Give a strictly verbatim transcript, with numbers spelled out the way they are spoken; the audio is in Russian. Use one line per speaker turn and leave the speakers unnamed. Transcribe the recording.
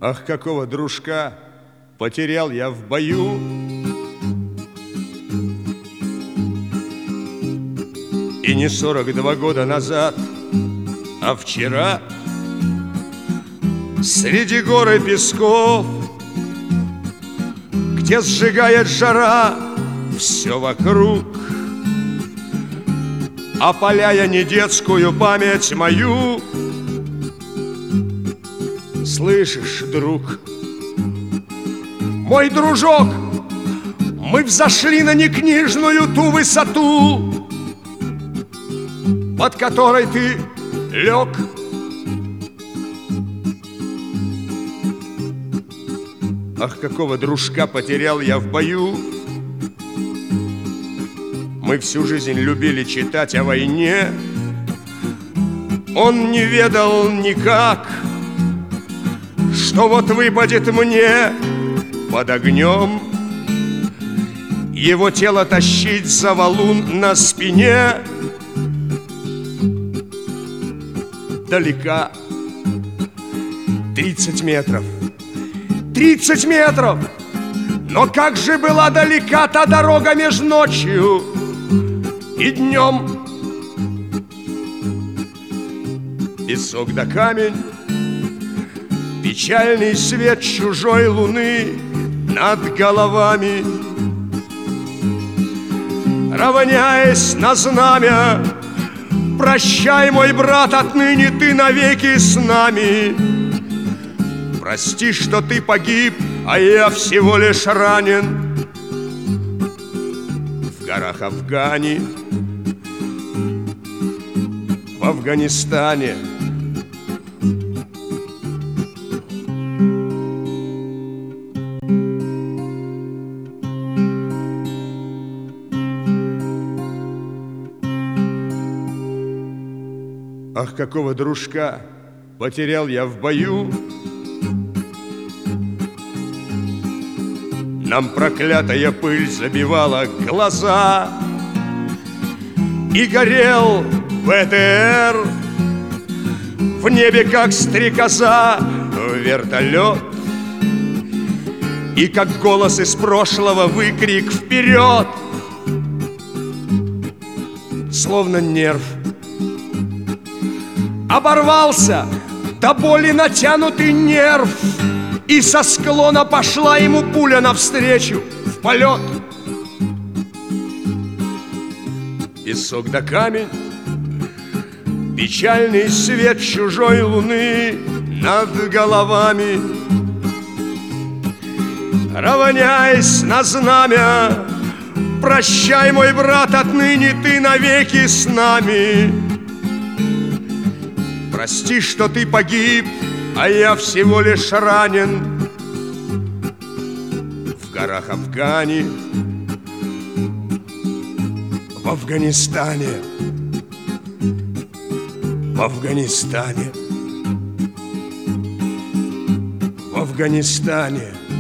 Ах, какого дружка потерял я в бою. И не сорок два года назад, а вчера среди гор и песков, где сжигает жара все вокруг, опаляя не детскую память мою. Слышишь, друг, мой дружок, мы взошли на некнижную ту высоту, под которой ты лег. Ах, какого дружка потерял я в бою. Мы всю жизнь любили читать о войне. Он не ведал никак, что вот выпадет мне под огнем его тело тащить за валун на спине. Далека тридцать метров, тридцать метров, но как же была далека та дорога между ночью и днем. Песок да камень, печальный свет чужой луны над головами, равняясь на знамя. Прощай, мой брат, отныне ты навеки с нами. Прости, что ты погиб, а я всего лишь ранен в горах Афгани, в Афганистане. Ах, какого дружка потерял я в бою. Нам проклятая пыль забивала глаза, и горел вэ тэ эр в небе, как стрекоза, вертолет. И как голос из прошлого выкрик вперед, словно нерв оборвался до боли натянутый нерв, и со склона пошла ему пуля навстречу в полет. Песок да камень, печальный свет чужой луны над головами, равняясь на знамя. Прощай, мой брат, отныне ты навеки с нами. Прости, что ты погиб, а я всего лишь ранен в горах Афгани, в Афганистане, в Афганистане, в Афганистане.